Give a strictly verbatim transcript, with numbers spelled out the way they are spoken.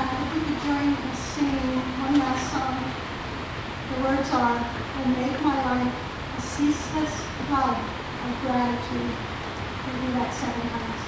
uh, if we could join in singing one last song. The words are, "Oh, make my life a ceaseless flood of gratitude." We'll do that seven times.